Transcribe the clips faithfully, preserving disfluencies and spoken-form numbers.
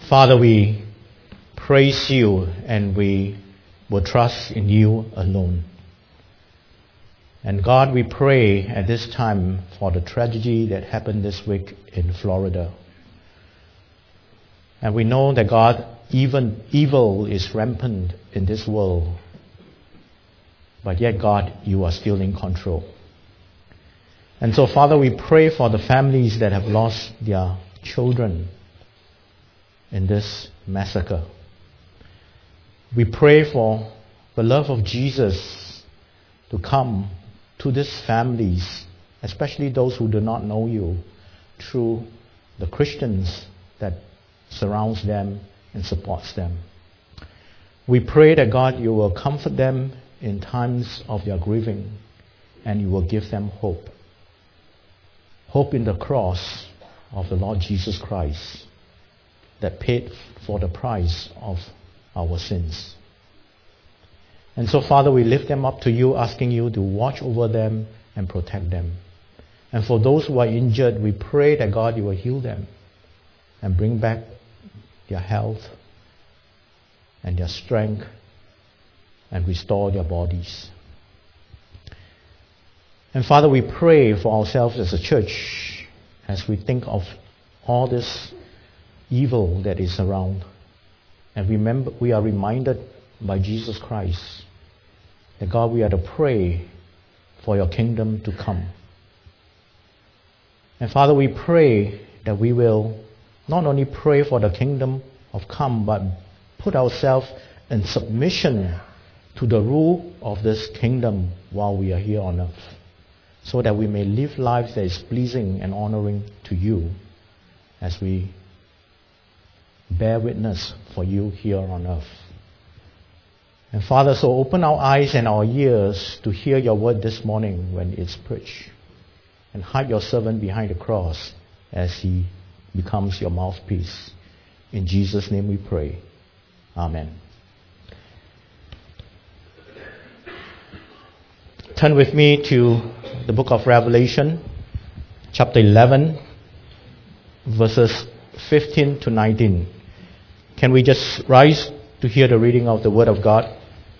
Father, we praise you and we will trust in you alone. And God, we pray at this time for the tragedy that happened this week in Florida. And we know that God, even evil is rampant in this world. But yet, God, you are still in control. And so, Father, we pray for the families that have lost their children in this massacre. We pray for the love of Jesus to come to these families, especially those who do not know you, through the Christians that surrounds them and supports them. We pray that, God, you will comfort them in times of their grieving and you will give them hope. Hope in the cross of the Lord Jesus Christ that paid for the price of our sins. And so, Father, we lift them up to you, asking you to watch over them and protect them. And for those who are injured, we pray that, God, you will heal them and bring back their health and their strength and restore their bodies. And Father, we pray for ourselves as a church as we think of all this evil that is around. And remember, we are reminded by Jesus Christ that, God, we are to pray for your kingdom to come. And Father, we pray that we will not only pray for the kingdom of come, but put ourselves in submission to the rule of this kingdom while we are here on earth, so that we may live lives that is pleasing and honoring to you as we bear witness for you here on earth. And Father, so open our eyes and our ears to hear your word this morning when it's preached. And hide your servant behind the cross as he becomes your mouthpiece. In Jesus' name we pray. Amen. Turn with me to the book of Revelation, chapter eleven, verses fifteen to nineteen. Can we just rise to hear the reading of the Word of God?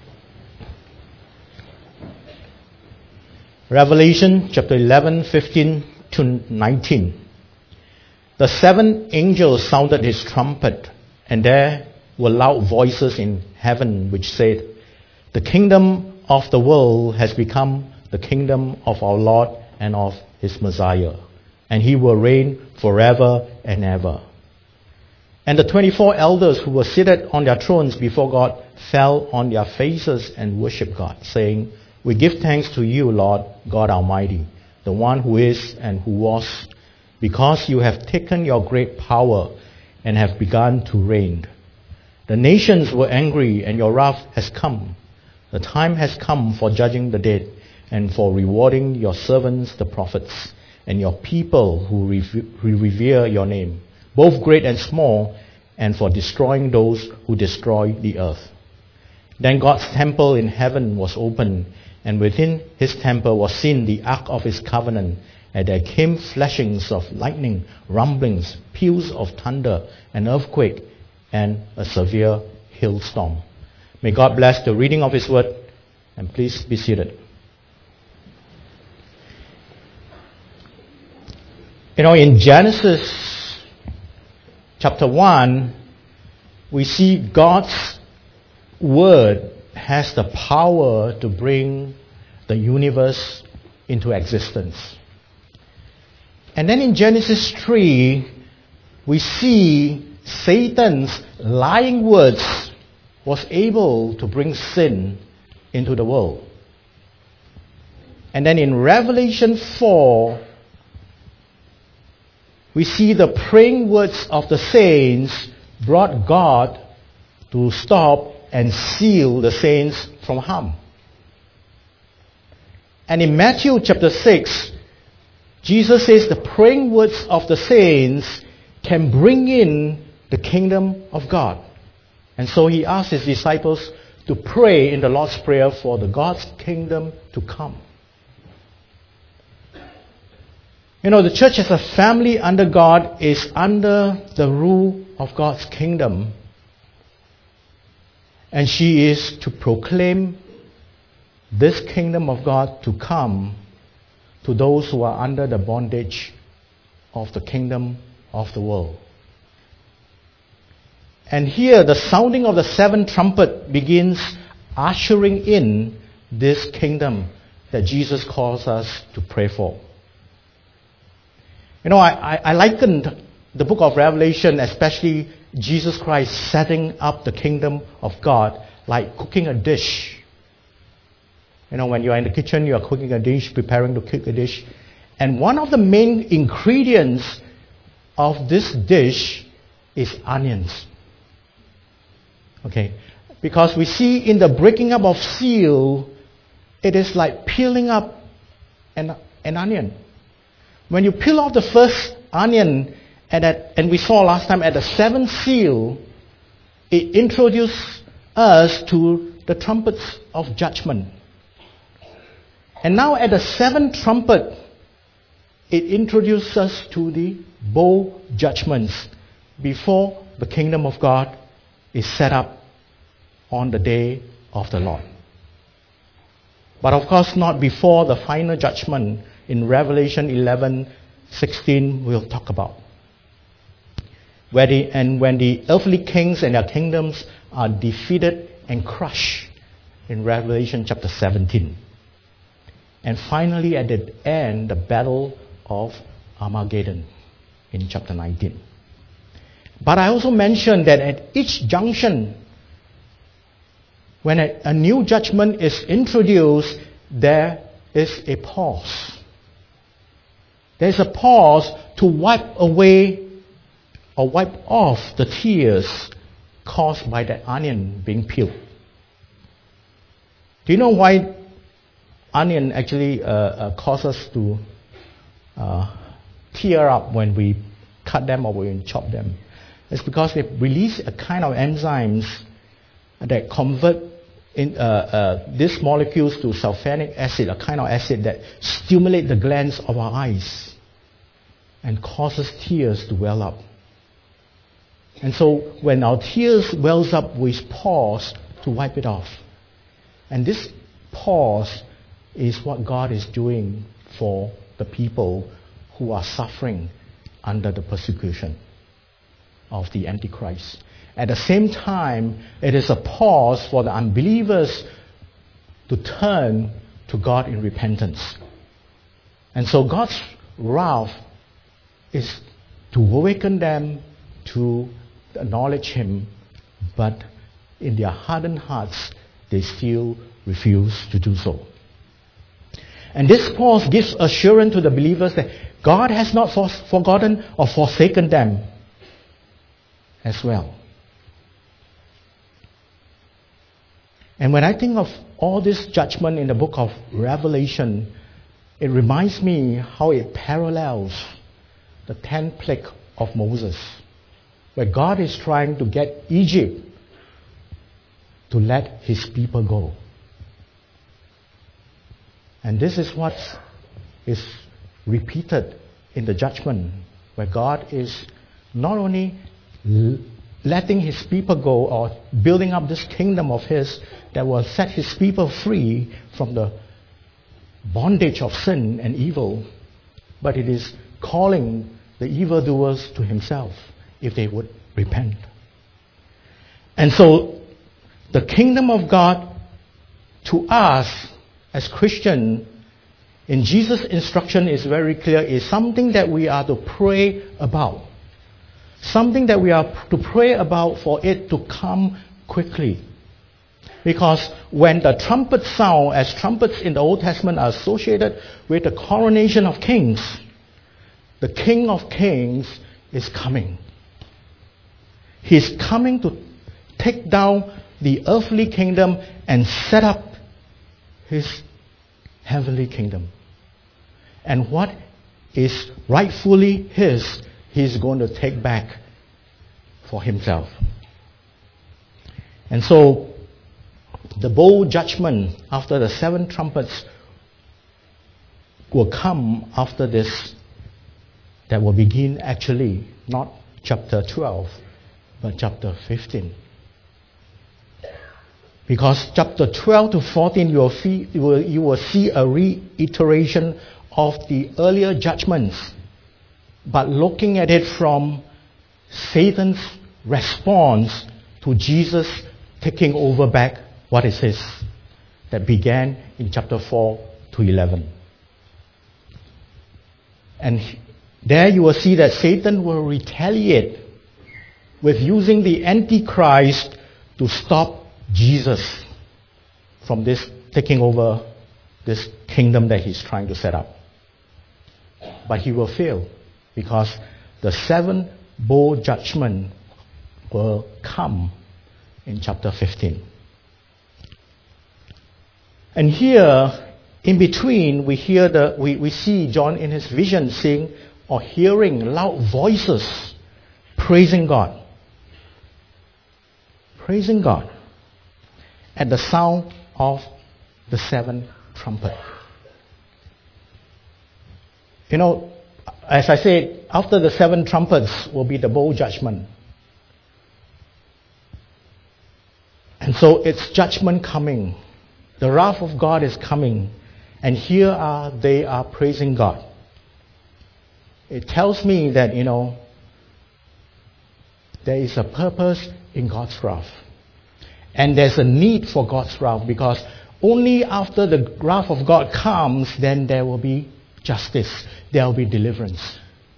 Revelation chapter eleven, fifteen to nineteen. The seventh angel sounded his trumpet, and there were loud voices in heaven which said, "The kingdom of the world has become the kingdom of our Lord and of his Messiah, and he will reign forever and ever." And the twenty-four elders who were seated on their thrones before God fell on their faces and worshipped God, saying, "We give thanks to you, Lord God Almighty, the one who is and who was, because you have taken your great power and have begun to reign. The nations were angry and your wrath has come. The time has come for judging the dead and for rewarding your servants, the prophets, and your people who revere your name, both great and small, and for destroying those who destroy the earth." Then God's temple in heaven was opened, and within his temple was seen the ark of his covenant, and there came flashings of lightning, rumblings, peals of thunder, an earthquake, and a severe hailstorm. May God bless the reading of his word, and please be seated. You know, in Genesis chapter one, we see God's word has the power to bring the universe into existence. And then in Genesis three, we see Satan's lying words was able to bring sin into the world. And then in Revelation four, we see the praying words of the saints brought God to stop and seal the saints from harm. And in Matthew chapter six, Jesus says the praying words of the saints can bring in the kingdom of God. And so he asked his disciples to pray in the Lord's Prayer for the God's kingdom to come. You know, the church as a family under God is under the rule of God's kingdom, and she is to proclaim this kingdom of God to come to those who are under the bondage of the kingdom of the world. And here the sounding of the seventh trumpet begins ushering in this kingdom that Jesus calls us to pray for. You know, I, I, I likened the book of Revelation, especially Jesus Christ setting up the kingdom of God, like cooking a dish. You know, when you are in the kitchen, you are cooking a dish, preparing to cook a dish. And one of the main ingredients of this dish is onions. Okay, because we see in the breaking up of seal, it is like peeling up an, an onion. When you peel off the first onion, and, at, and we saw last time at the seventh seal, it introduced us to the trumpets of judgment. And now at the seventh trumpet, it introduces us to the bowl judgments before the kingdom of God is set up on the day of the Lord. But of course not before the final judgment in Revelation eleven sixteen we'll talk about. Where the, and when the earthly kings and their kingdoms are defeated and crushed in Revelation chapter seventeen. And finally at the end, the battle of Armageddon in chapter nineteen. But I also mentioned that at each junction, when a, a new judgment is introduced, there is a pause. There is a pause to wipe away or wipe off the tears caused by that onion being peeled. Do you know why onion actually uh, uh, causes us to uh, tear up when we cut them or when we chop them? It's because they release a kind of enzymes that convert in, uh, uh, these molecules to sulfuric acid, a kind of acid that stimulates the glands of our eyes and causes tears to well up. And so when our tears wells up, we pause to wipe it off. And this pause is what God is doing for the people who are suffering under the persecution of the Antichrist. At the same time, it is a pause for the unbelievers to turn to God in repentance. And so God's wrath is to awaken them to acknowledge Him, but in their hardened hearts, they still refuse to do so. And this pause gives assurance to the believers that God has not forgotten or forsaken them as well. And when I think of all this judgment in the book of Revelation, it reminds me how it parallels the tenth plague of Moses, where God is trying to get Egypt to let His people go. And this is what is repeated in the judgment, where God is not only l- letting His people go or building up this kingdom of His that will set His people free from the bondage of sin and evil, but it is calling the evildoers to Himself if they would repent. And so the kingdom of God to us as Christians, in Jesus' instruction is very clear, is something that we are to pray about. Something that we are to pray about for it to come quickly. Because when the trumpet sound, as trumpets in the Old Testament are associated with the coronation of kings, the King of Kings is coming. He's coming to take down the earthly kingdom and set up His heavenly kingdom. And what is rightfully His, He's going to take back for Himself. And so, the bowl judgment after the seven trumpets will come after this, that will begin actually, not chapter twelve, but chapter fifteen. Because chapter twelve to fourteen, you will, see, you, will, you will see a reiteration of the earlier judgments, but looking at it from Satan's response to Jesus taking over back what is his, that began in chapter four to eleven. And there you will see that Satan will retaliate with using the Antichrist to stop Jesus from this taking over this kingdom that he's trying to set up. But he will fail because the seven bowl judgment will come in chapter fifteen. And here, in between, we hear the we, we see John in his vision seeing or hearing loud voices praising God. Praising God at the sound of the seventh trumpet. You know, as I said, after the seven trumpets will be the bowl judgment. And so it's judgment coming. The wrath of God is coming. And here are they are praising God. It tells me that, you know, there is a purpose in God's wrath. And there's a need for God's wrath, because only after the wrath of God comes, then there will be justice. There will be deliverance.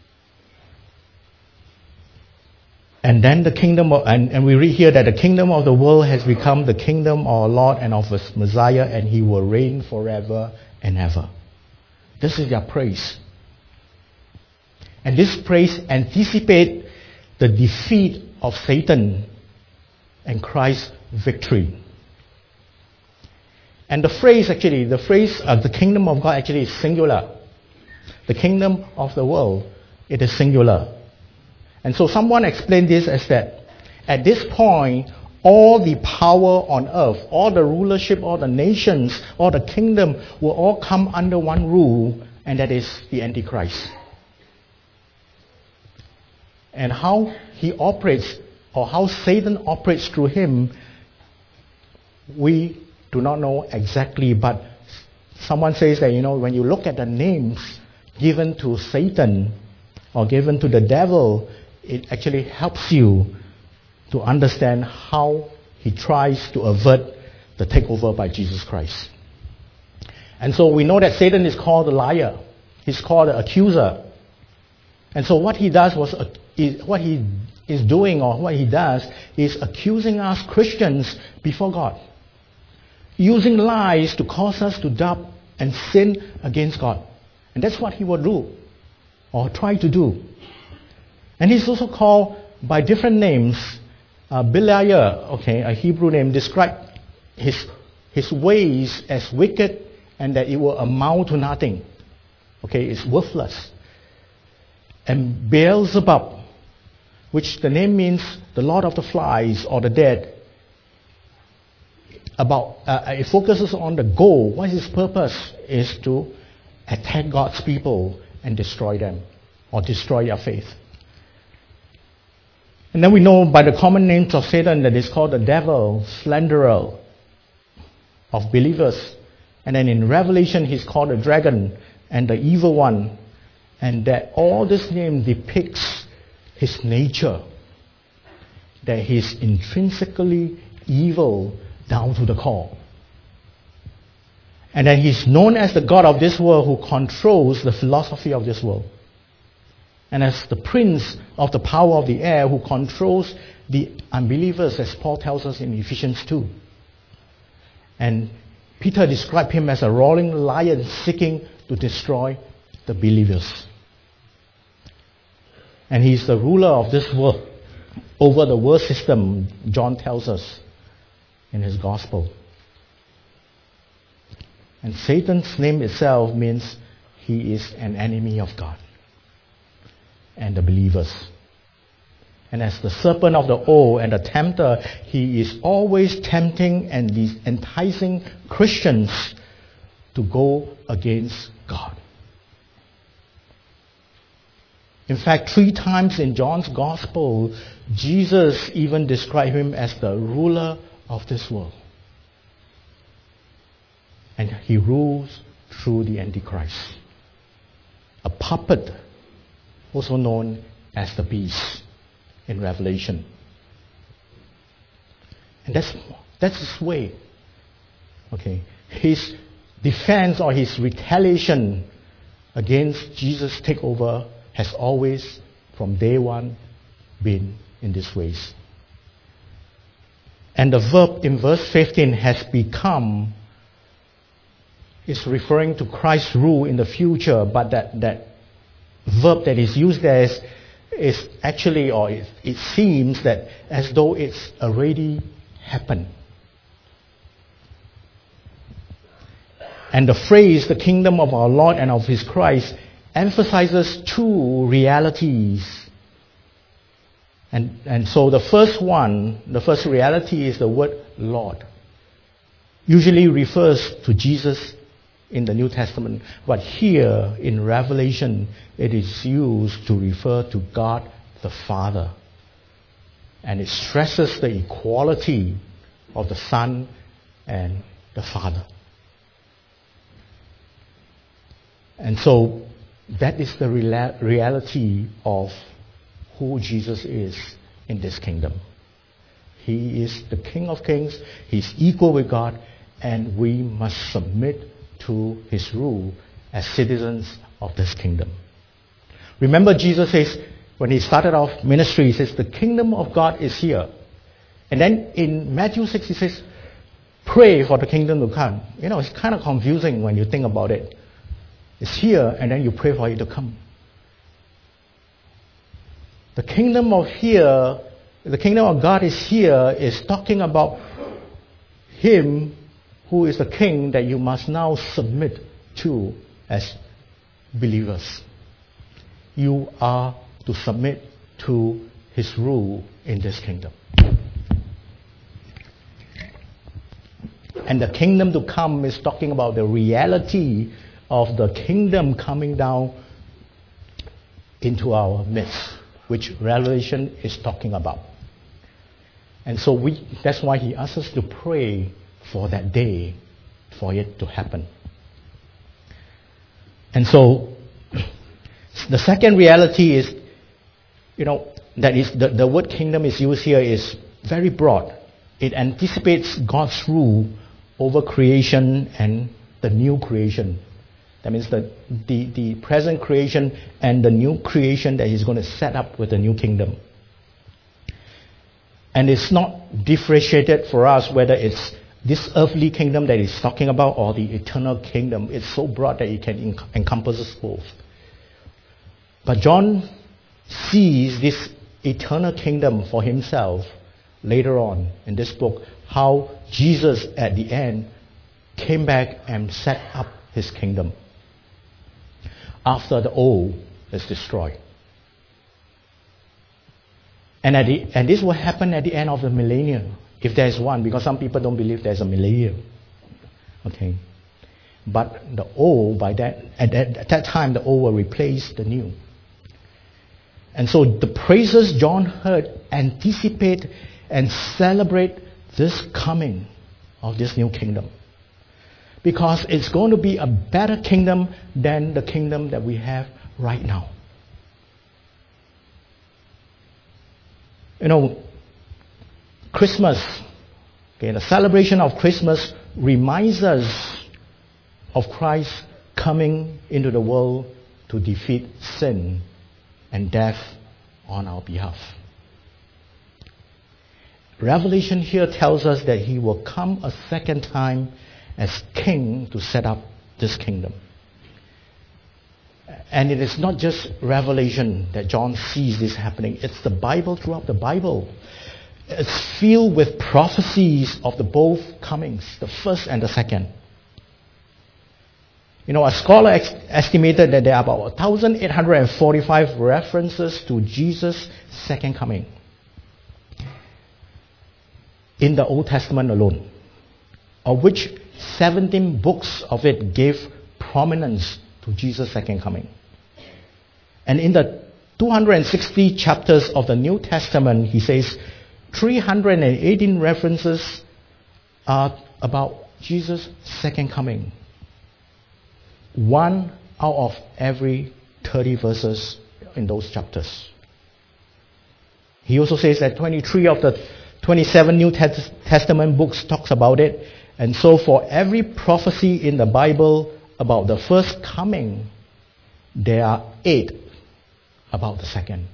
And then the kingdom of, and, and we read here that the kingdom of the world has become the kingdom of our Lord and of His Messiah, and He will reign forever and ever. This is their praise. And this praise anticipates the defeat of Satan and Christ's victory. And the phrase actually, the phrase uh, the kingdom of God actually is singular. The kingdom of the world, it is singular. And so someone explained this as that at this point, all the power on earth, all the rulership, all the nations, all the kingdom will all come under one rule, and that is the Antichrist. And how he operates, or how Satan operates through him, we do not know exactly, but someone says that, you know, when you look at the names given to Satan or given to the devil, it actually helps you to understand how he tries to avert the takeover by Jesus Christ. And so we know that Satan is called the liar. He's called the accuser. And so what he does was, uh, is, what he is doing or what he does is accusing us Christians before God. Using lies to cause us to doubt and sin against God. And that's what he will do, or try to do. And he's also called by different names. Uh, Beliar, okay, a Hebrew name, described his, his ways as wicked and that it will amount to nothing. Okay, it's worthless. And Beelzebub, which the name means the Lord of the Flies or the dead. About uh, it focuses on the goal. What his purpose is to attack God's people and destroy them, or destroy their faith. And then we know by the common names of Satan that is called the devil, slanderer of believers. And then in Revelation he's called the dragon and the evil one. And that all this name depicts his nature. That he's intrinsically evil down to the core. And then he's known as the God of this world who controls the philosophy of this world. And as the prince of the power of the air who controls the unbelievers, as Paul tells us in Ephesians two. And Peter described him as a roaring lion seeking to destroy the believers. And he's the ruler of this world, over the world system, John tells us in his gospel. And Satan's name itself means he is an enemy of God and the believers. And as the serpent of the old and the tempter, he is always tempting and enticing Christians to go against God. In fact, three times in John's Gospel, Jesus even described him as the ruler of this world. And he rules through the Antichrist, a puppet, also known as the beast in Revelation. And that's, that's his way. Okay. His defense or his retaliation against Jesus' takeover has always, from day one, been in these ways. And the verb in verse fifteen has become, is referring to Christ's rule in the future, but that, that verb that is used there is, is actually, or it, it seems that as though it's already happened. And the phrase, the kingdom of our Lord and of His Christ, emphasizes two realities. And, and so the first one, the first reality is the word Lord. Usually refers to Jesus in the New Testament, but here in Revelation it is used to refer to God the Father. And it stresses the equality of the Son and the Father. And so that is the reala- reality of who Jesus is in this kingdom. He is the King of Kings, He's equal with God, and we must submit to His rule as citizens of this kingdom. Remember, Jesus says, when He started off ministry, He says, the kingdom of God is here. And then in Matthew six, He says, pray for the kingdom to come. You know, it's kind of confusing when you think about it. It's here, and then you pray for it to come. The kingdom of here, the kingdom of God is here, is talking about Him who is the king that you must now submit to as believers. You are to submit to His rule in this kingdom. And the kingdom to come is talking about the reality of the kingdom coming down into our midst, which Revelation is talking about. And so we, that's why He asks us to pray for that day, for it to happen. And so the second reality is, you know, that is the, the word kingdom is used here is very broad. It anticipates God's rule over creation and the new creation. That means the, the, the present creation and the new creation that He's going to set up with the new kingdom. And it's not differentiated for us whether it's this earthly kingdom that He's talking about or the eternal kingdom. It's so broad that it can en- encompass both. But John sees this eternal kingdom for himself later on in this book, how Jesus at the end came back and set up His kingdom after the old is destroyed. And, at the, and this will happen at the end of the millennium, if there is one, because some people don't believe there's a millennium. Okay. But the old, by that, at that, at that time, the old will replace the new. And so the praises John heard anticipate and celebrate this coming of this new kingdom. Because it's going to be a better kingdom than the kingdom that we have right now. You know, Christmas, okay, the celebration of Christmas reminds us of Christ coming into the world to defeat sin and death on our behalf. Revelation here tells us that He will come a second time as king to set up this kingdom. And it is not just Revelation that John sees this happening. It's the Bible, throughout the Bible. It's filled with prophecies of the both comings, the first and the second. You know, a scholar ex- estimated that there are about one thousand eight hundred forty-five references to Jesus' second coming in the Old Testament alone, of which seventeen books of it gave prominence to Jesus' second coming. And in the two hundred sixty chapters of the New Testament, he says three hundred eighteen references are about Jesus' second coming. One out of every thirty verses in those chapters. He also says that twenty-three of the twenty-seven New Testament books talks about it. And so for every prophecy in the Bible about the first coming, there are eight about the second.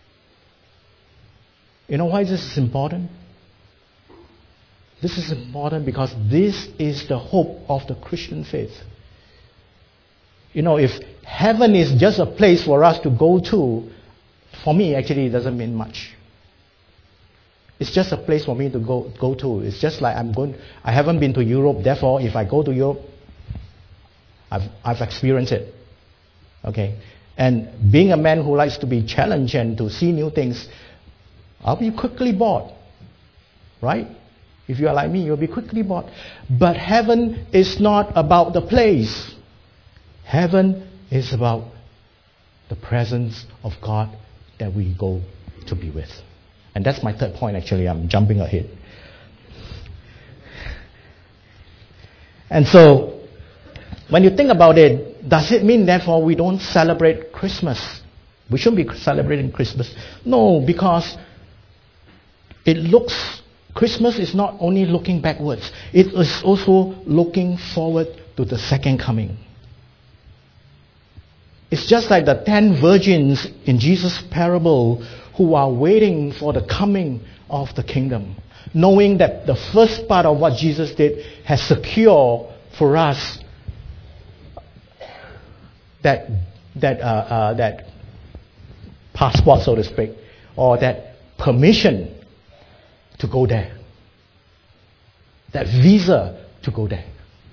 You know why this is important? This is important because this is the hope of the Christian faith. You know, if heaven is just a place for us to go to, for me actually it doesn't mean much. It's just a place for me to go go to. It's just like I'm going. I haven't been to Europe. Therefore, if I go to Europe, I've I've experienced it. Okay, and being a man who likes to be challenged and to see new things, I'll be quickly bored. Right? If you are like me, you'll be quickly bored. But heaven is not about the place. Heaven is about the presence of God that we go to be with. And that's my third point, actually. I'm jumping ahead. And so, when you think about it, does it mean, therefore, we don't celebrate Christmas? We shouldn't be celebrating Christmas. No, because it looks, Christmas is not only looking backwards, it is also looking forward to the second coming. It's just like the ten virgins in Jesus' parable who are waiting for the coming of the kingdom, knowing that the first part of what Jesus did has secured for us that that uh, uh, that passport, so to speak, or that permission to go there, that visa to go there.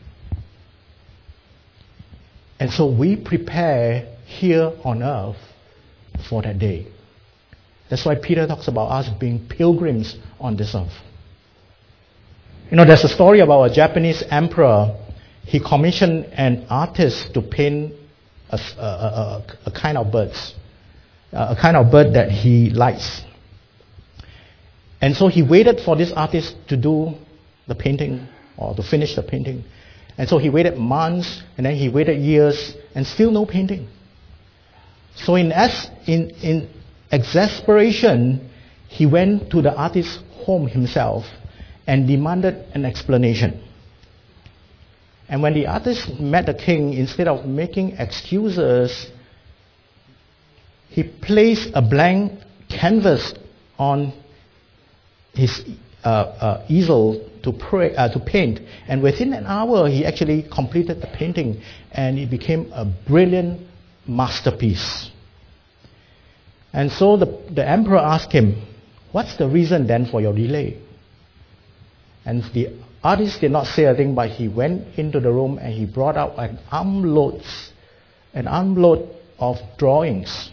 And so we prepare here on earth for that day. That's why Peter talks about us being pilgrims on this earth. You know, there's a story about a Japanese emperor. He commissioned an artist to paint a, a, a, a kind of birds, a kind of bird that he likes. And so he waited for this artist to do the painting or to finish the painting. And so he waited months, and then he waited years, and still no painting. So in as in in exasperation, he went to the artist's home himself and demanded an explanation. And when the artist met the king, instead of making excuses, he placed a blank canvas on his uh, uh, easel to, pray, uh, to paint. And within an hour, he actually completed the painting, and it became a brilliant masterpiece. And so the, the emperor asked him, "What's the reason then for your delay?" And the artist did not say a thing, but he went into the room and he brought out an armload, an armload of drawings.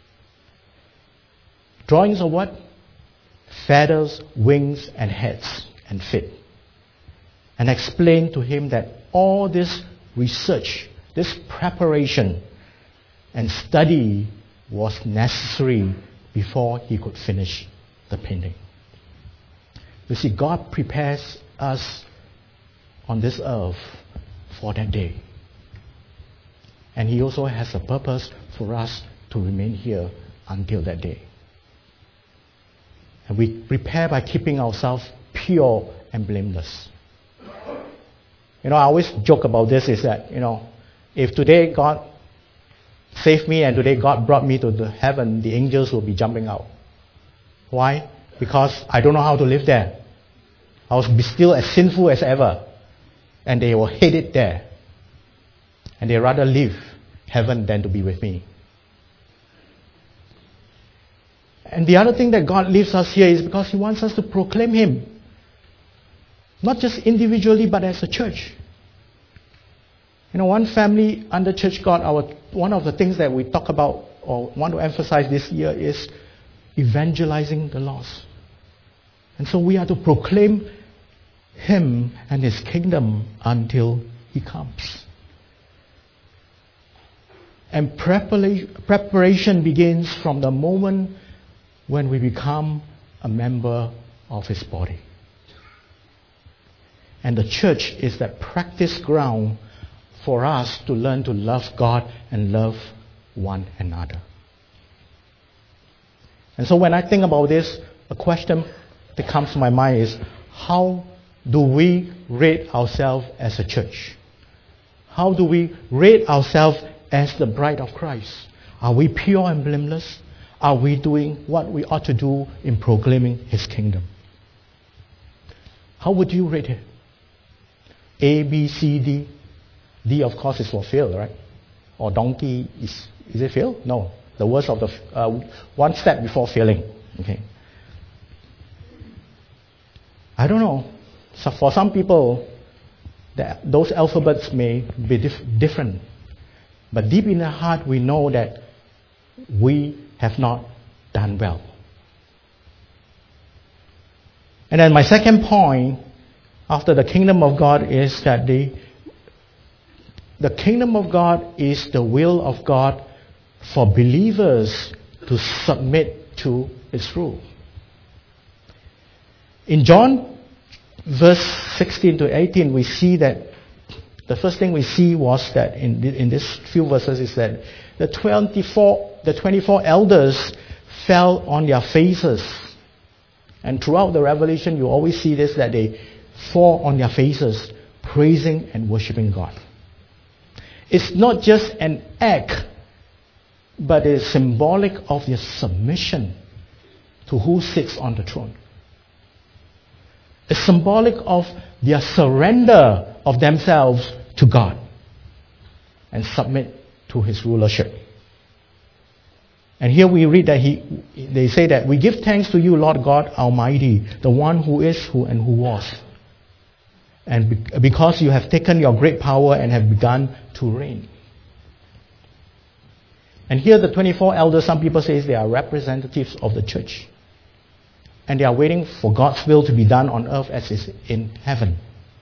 Drawings of what? Feathers, wings, and heads, and feet. And explained to him that all this research, this preparation and study was necessary before he could finish the painting. You see, God prepares us on this earth for that day. And He also has a purpose for us to remain here until that day. And we prepare by keeping ourselves pure and blameless. You know, I always joke about this is that, you know, if today God saved me and today God brought me to the heaven, the angels will be jumping out. Why? Because I don't know how to live there. I will be still as sinful as ever. And they will hate it there. And they rather leave heaven than to be with me. And the other thing that God leaves us here is because He wants us to proclaim Him. Not just individually, but as a church. You know, one family under Church God, our one of the things that we talk about or want to emphasize this year is evangelizing the lost. And so we are to proclaim Him and His kingdom until He comes. And prepara- preparation begins from the moment when we become a member of His body. And the church is that practice ground for us to learn to love God and love one another. And so when I think about this, a question that comes to my mind is, how do we rate ourselves as a church? How do we rate ourselves as the bride of Christ? Are we pure and blameless? Are we doing what we ought to do in proclaiming His kingdom? How would you rate it? A, B, C, D. D, of course, is for fail, right? Or donkey, is is it fail? No. The worst of the, uh, one step before failing. Okay. I don't know. So for some people, that those alphabets may be dif- different. But deep in the heart, we know that we have not done well. And then my second point, after the kingdom of God, is that the, the kingdom of God is the will of God for believers to submit to its rule. In John verse sixteen to eighteen, we see that the first thing we see was that in, in these few verses is that the twenty-four, the twenty-four elders fell on their faces. And throughout the Revelation, you always see this, that they fall on their faces, praising and worshiping God. It's not just an act, but it's symbolic of their submission to who sits on the throne. It's symbolic of their surrender of themselves to God and submit to His rulership. And here we read that he, they say that we give thanks to you, Lord God Almighty, the one who is, who and who was. And be- because you have taken your great power and have begun to reign. And here the twenty-four elders, some people say they are representatives of the church. And they are waiting for God's will to be done on earth as is in heaven.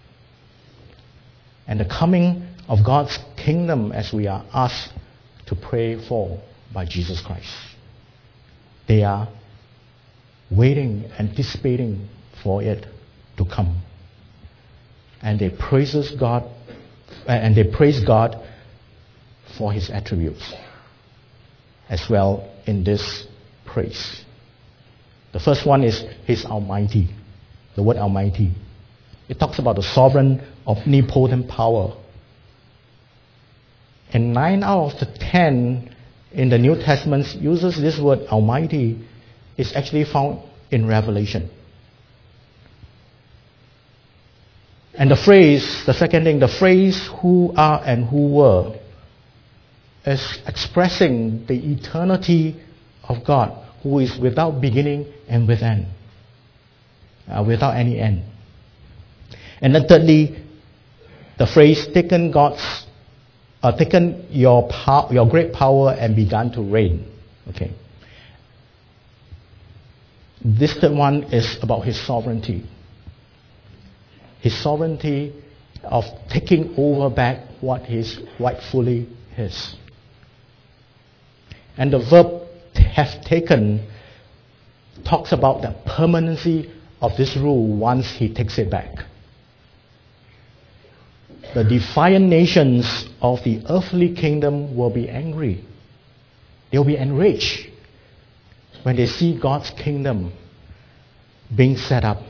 And the coming of God's kingdom as we are asked to pray for by Jesus Christ. They are waiting, anticipating for it to come. And they praises God, and they praise God for His attributes as well in this praise. The first one is He's Almighty. The word Almighty. It talks about the sovereign, omnipotent power. And nine out of the ten in the New Testament uses this word Almighty is actually found in Revelation. And the phrase, the second thing, the phrase who are and who were is expressing the eternity of God, who is without beginning and with end, uh, without any end. And then thirdly, the phrase taken God's, uh, taken your pow- your great power and begun to reign. Okay. This third one is about His sovereignty. His sovereignty of taking over back what is rightfully His. And the verb have taken talks about the permanency of this rule once He takes it back. The defiant nations of the earthly kingdom will be angry. They will be enraged when they see God's kingdom being set up.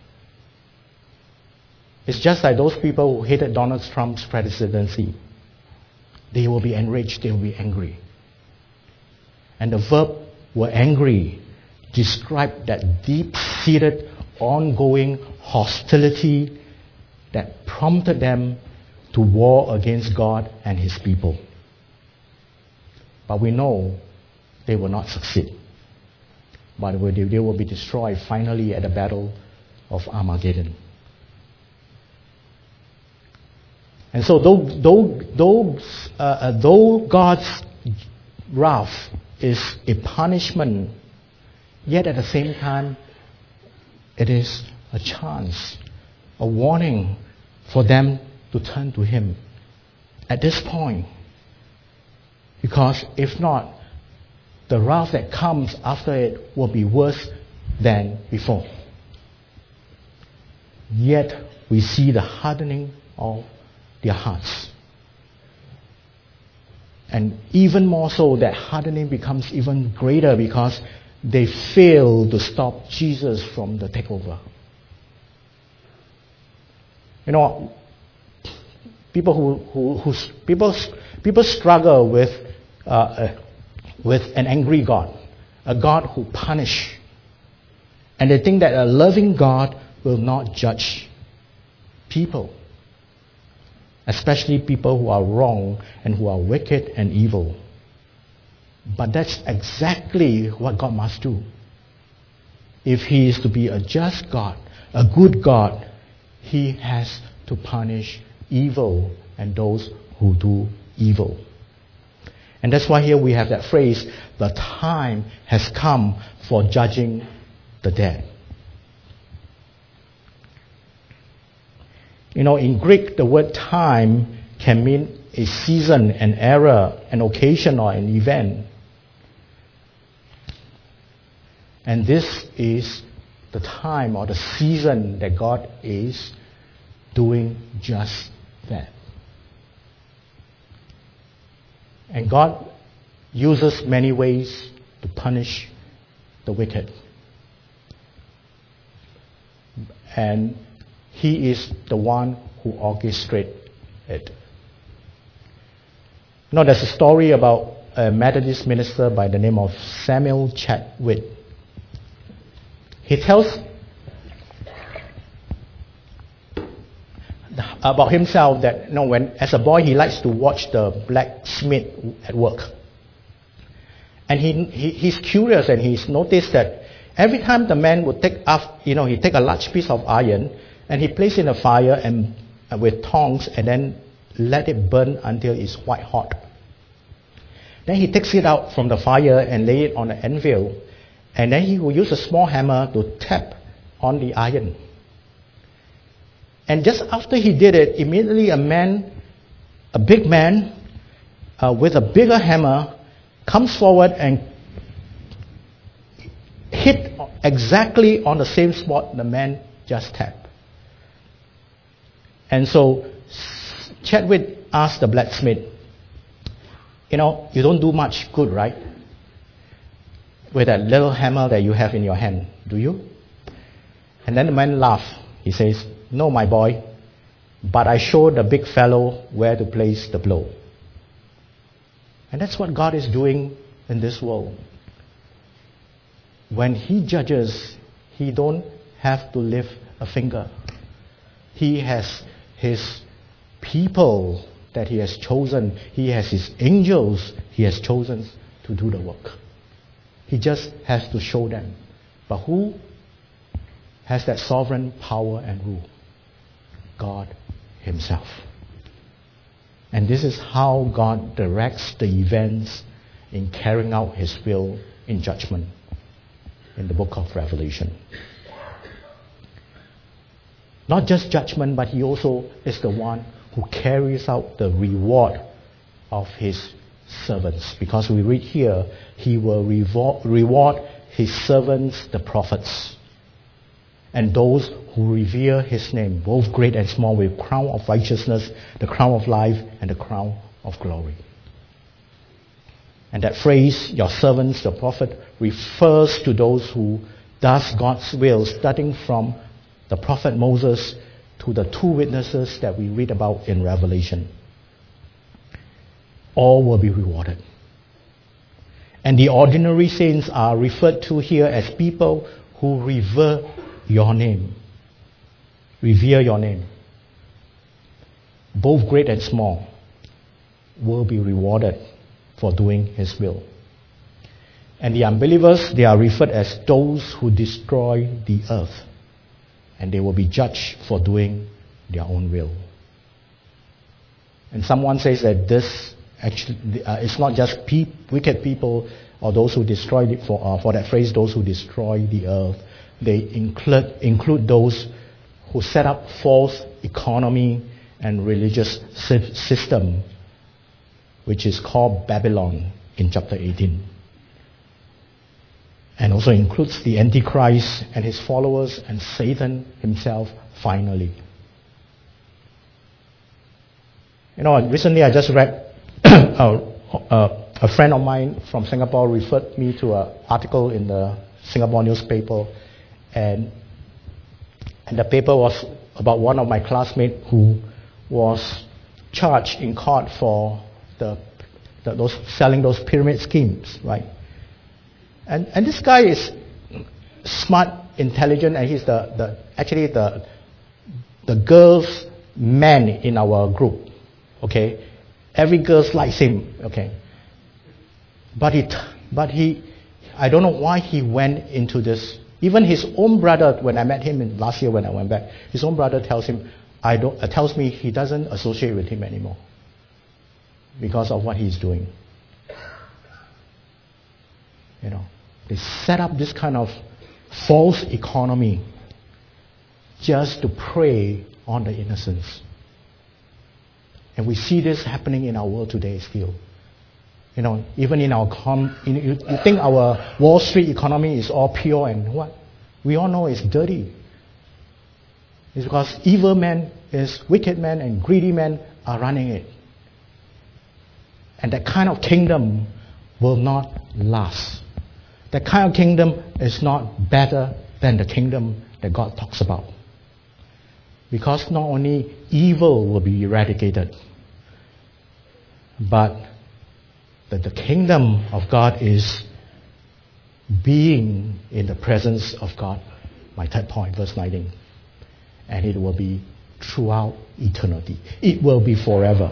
It's just like those people who hated Donald Trump's presidency. They will be enraged, they will be angry. And the verb were angry describe that deep-seated, ongoing hostility that prompted them to war against God and His people. But we know they will not succeed. But they will be destroyed finally at the battle of Armageddon. And so though, though, though, uh, though God's wrath is a punishment, yet at the same time, it is a chance, a warning for them to turn to Him. At this point, Because if not, the wrath that comes after it will be worse than before. Yet we see the hardening of their hearts. And even more so, that hardening becomes even greater because they fail to stop Jesus from the takeover. You know, people who, who, who people, people struggle with, uh, uh, with an angry God, a God who punishes. And they think that a loving God will not judge people, especially people who are wrong and who are wicked and evil. But that's exactly what God must do. If He is to be a just God, a good God, He has to punish evil and those who do evil. And that's why here we have that phrase, the time has come for judging the dead. You know, in Greek, the word time can mean a season, an era, an occasion, or an event. And this is the time or the season that God is doing just that. And God uses many ways to punish the wicked. And He is the one who orchestrates it. You know, there's a story about a Methodist minister by the name of Samuel Chadwick. He tells about himself that, you know, when as a boy he likes to watch the blacksmith at work. And he, he he's curious and he's noticed that every time the man would take up, you know, he take a large piece of iron and he place it in a fire and uh, with tongs and then let it burn until it's white hot. Then he takes it out from the fire and lay it on the anvil. And then he will use a small hammer to tap on the iron. And just after he did it, immediately a man, a big man, uh, with a bigger hammer, comes forward and hit exactly on the same spot the man just tapped. And so Chadwick asked the blacksmith, you know, you don't do much good, right? With that little hammer that you have in your hand, do you? And then the man laughed. He says, no, my boy, but I showed the big fellow where to place the blow. And that's what God is doing in this world. When He judges, He don't have to lift a finger. He has His people that He has chosen. He has His angels He has chosen to do the work. He just has to show them. But who has that sovereign power and rule? God Himself. And this is how God directs the events in carrying out His will in judgment in the book of Revelation. Not just judgment, but He also is the one who carries out the reward of His servants. Because we read here, He will reward His servants, the prophets, and those who revere His name, both great and small, with crown of righteousness, the crown of life, and the crown of glory. And that phrase, your servants, the prophet, refers to those who does God's will, starting from the prophet Moses to the two witnesses that we read about in Revelation. All will be rewarded. And the ordinary saints are referred to here as people who revere your name. Revere your name. Both great and small will be rewarded for doing His will. And the unbelievers, they are referred as those who destroy the earth. And they will be judged for doing their own will. And someone says that this actually, uh, it's not just pe- wicked people or those who destroy the, for, uh, for that phrase, those who destroy the earth. They include, include those who set up false economy and religious system which is called Babylon in chapter eighteen. And also includes the Antichrist and his followers and Satan himself finally. You know, recently I just read, a, a, a friend of mine from Singapore referred me to an article in the Singapore newspaper, and, and the paper was about one of my classmates who was charged in court for the, the those selling those pyramid schemes, right? And and this guy is smart, intelligent, and he's the, the actually the the girl's man in our group. Okay, every girl likes him. Okay, but he but he I don't know why he went into this. Even his own brother, when I met him in last year when I went back, his own brother tells him I don't uh, tells me he doesn't associate with him anymore because of what he's doing. You know. They set up this kind of false economy just to prey on the innocents. And we see this happening in our world today still. You know, even in our, com- you, you think our Wall Street economy is all pure and what? We all know it's dirty. It's because evil men, is wicked men and greedy men are running it. And that kind of kingdom will not last. That kind of kingdom is not better than the kingdom that God talks about. Because not only evil will be eradicated, but that the kingdom of God is being in the presence of God. My third point, verse nineteen. And it will be throughout eternity. It will be forever.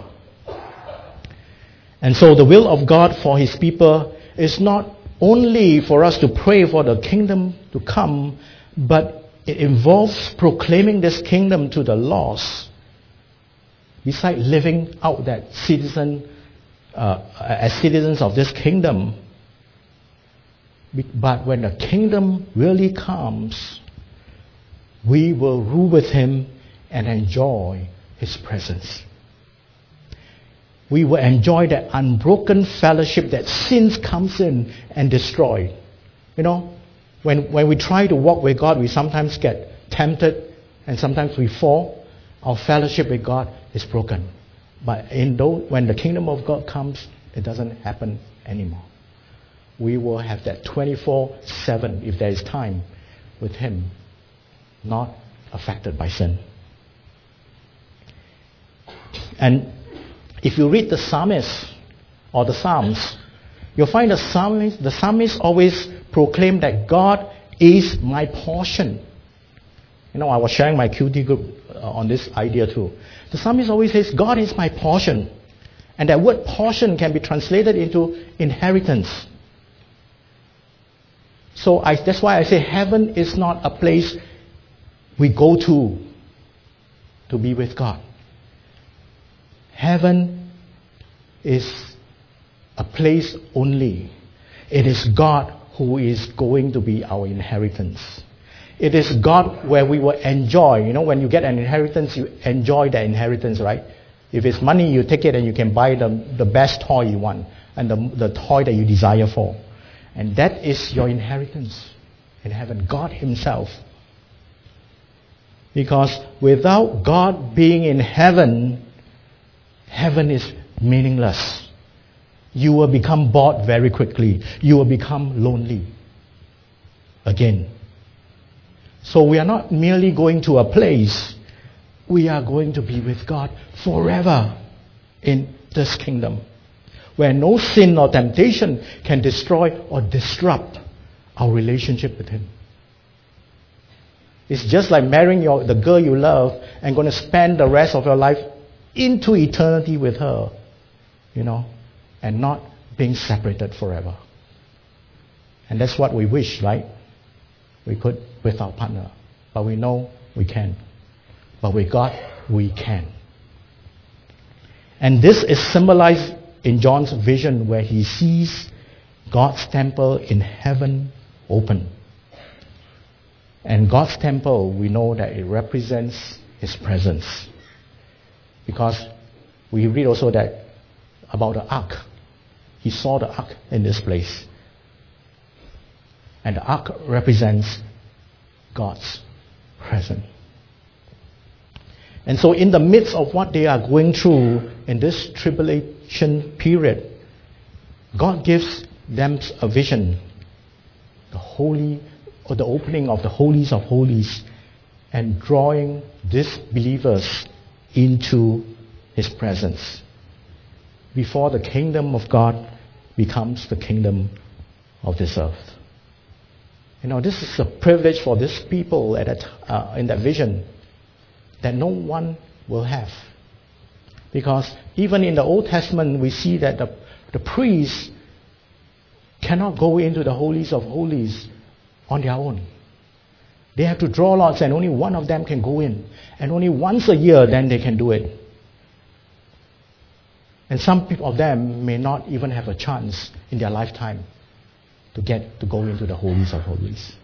And so the will of God for His people is not only for us to pray for the kingdom to come, but it involves proclaiming this kingdom to the lost. Besides living out that citizen, uh, as citizens of this kingdom, but when the kingdom really comes, we will rule with Him and enjoy His presence. We will enjoy that unbroken fellowship that sin comes in and destroys. You know, when when we try to walk with God, we sometimes get tempted and sometimes we fall. Our fellowship with God is broken. But in those, when the kingdom of God comes, it doesn't happen anymore. We will have that twenty-four seven, if there is time, with Him, not affected by sin. And if you read the psalmist or the Psalms, you'll find the psalmist, the psalmist always proclaim that God is my portion. You know, I was sharing my Q T group uh, on this idea too. The psalmist always says, God is my portion. And that word portion can be translated into inheritance. So I, that's why I say heaven is not a place we go to to be with God. Heaven is a place only. It is God who is going to be our inheritance. It is God where we will enjoy. You know, when you get an inheritance, you enjoy the inheritance, right? If it's money, you take it and you can buy the, the best toy you want and the, the toy that you desire for. And that is your inheritance in heaven, God Himself. Because without God being in heaven, heaven is meaningless. You will become bored very quickly. You will become lonely again. So we are not merely going to a place. We are going to be with God forever in this kingdom, where no sin or temptation can destroy or disrupt our relationship with Him. It's just like marrying your, the girl you love and going to spend the rest of your life into eternity with her, you know, and not being separated forever. And that's what we wish, right? We could with our partner, but we know we can. But with God, we can. And this is symbolized in John's vision where he sees God's temple in heaven open. And God's temple, we know that it represents His presence. Because we read also that about the ark. He saw the ark in this place. And the ark represents God's presence. And so in the midst of what they are going through in this tribulation period, God gives them a vision, the holy, or the opening of the holies of holies, and drawing these believers into His presence before the kingdom of God becomes the kingdom of this earth. You know, this is a privilege for these people at that, uh, in that vision that no one will have. Because even in the Old Testament, we see that the, the priests cannot go into the holies of holies on their own. They have to draw lots, and only one of them can go in. And only once a year, then they can do it. And some people of them may not even have a chance in their lifetime to get to go into the holies of holies.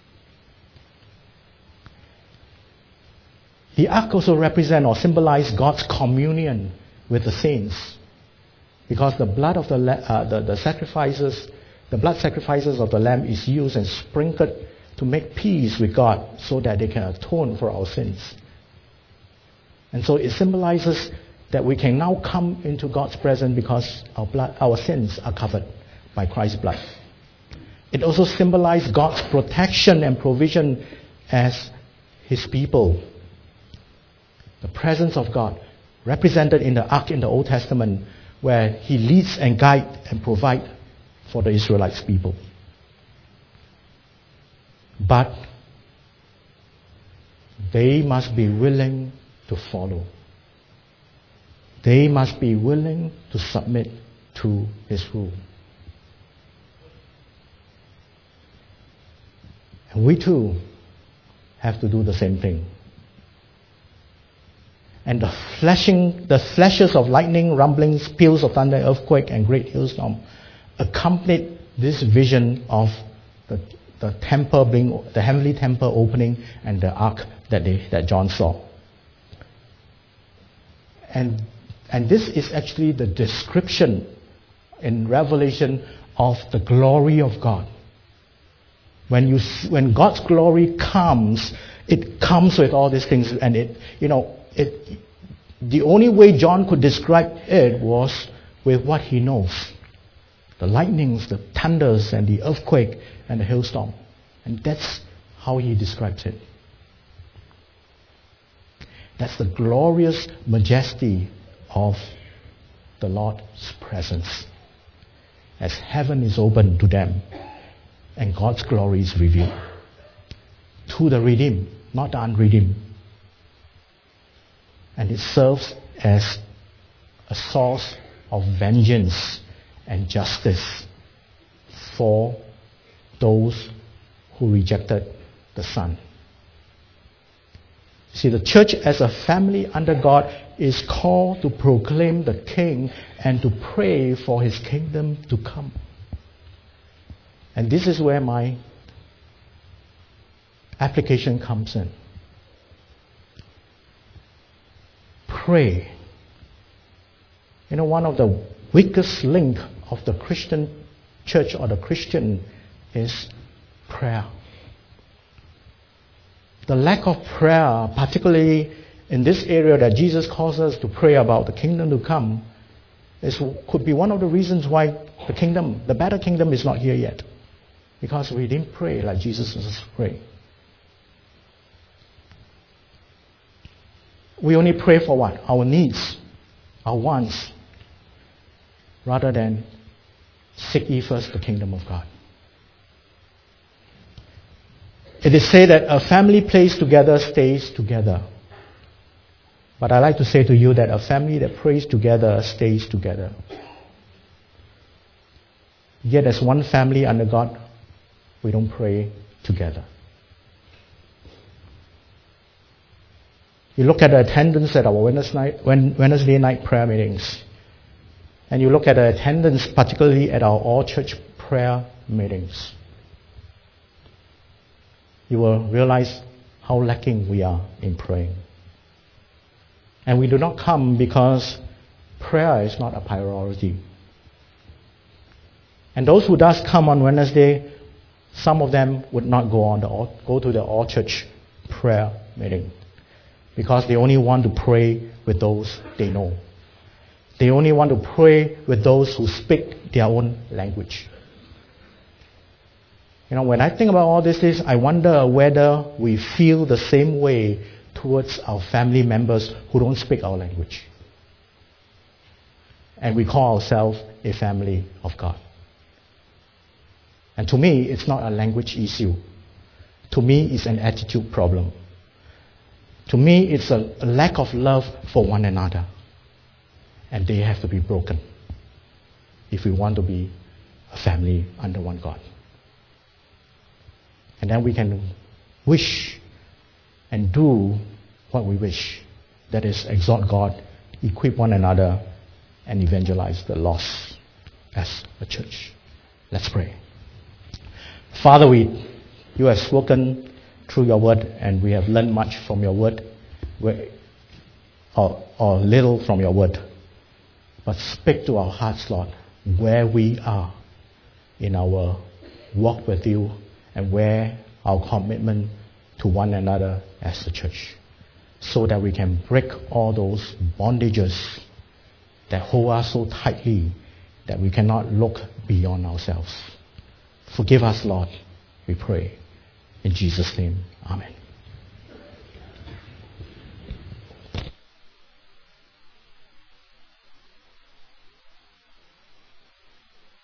The ark also represents or symbolizes God's communion with the saints, because the blood of the, uh, the the sacrifices, the blood sacrifices of the lamb is used and sprinkled to make peace with God, so that they can atone for our sins. And so it symbolizes that we can now come into God's presence because our blood, our sins are covered by Christ's blood. It also symbolizes God's protection and provision as His people. The presence of God, represented in the ark in the Old Testament, where He leads and guides and provides for the Israelites people. But they must be willing to follow. They must be willing to submit to His rule. And we too have to do the same thing. And the flashing, the flashes of lightning, rumblings, peals of thunder, earthquake, and great hailstorm accompanied this vision of the, the temple being, the heavenly temple opening, and the ark that they, that John saw. And and this is actually the description in Revelation of the glory of God. When you when God's glory comes, it comes with all these things, and it you know it. The only way John could describe it was with what he knows: the lightnings, the thunders, and the earthquake and the hailstorm, and that's how he describes it. That's the glorious majesty of the Lord's presence, as heaven is opened to them and God's glory is revealed to the redeemed, not the unredeemed. And it serves as a source of vengeance and justice for those who rejected the Son. See, the church as a family under God is called to proclaim the King and to pray for His kingdom to come. And this is where my application comes in. Pray. You know, one of the weakest link of the Christian church or the Christian is prayer. The lack of prayer, particularly in this area that Jesus calls us to pray about the kingdom to come, is, could be one of the reasons why the kingdom, the better kingdom, is not here yet. Because we didn't pray like Jesus was praying. We only pray for what? Our needs, our wants, rather than seek ye first the kingdom of God. It is said that a family plays together stays together. But I like to say to you that a family that prays together stays together. Yet as one family under God, we don't pray together. You look at the attendance at our Wednesday night prayer meetings, and you look at the attendance particularly at our all-church prayer meetings, you will realize how lacking we are in praying. And we do not come because prayer is not a priority. And those who does come on Wednesday, some of them would not go on the go to the all church prayer meeting because they only want to pray with those they know. They only want to pray with those who speak their own language. You know, when I think about all these things, I wonder whether we feel the same way towards our family members who don't speak our language. And we call ourselves a family of God. And to me, it's not a language issue. To me, it's an attitude problem. To me, it's a lack of love for one another. And they have to be broken if we want to be a family under one God. And then we can wish and do what we wish. That is, exalt God, equip one another, and evangelize the lost as a church. Let's pray. Father, we, you have spoken through your word, and we have learned much from your word, or, or little from your word. But speak to our hearts, Lord, where we are in our walk with you and where our commitment to one another as a church, so that we can break all those bondages that hold us so tightly that we cannot look beyond ourselves. Forgive us, Lord, we pray. In Jesus' name, amen.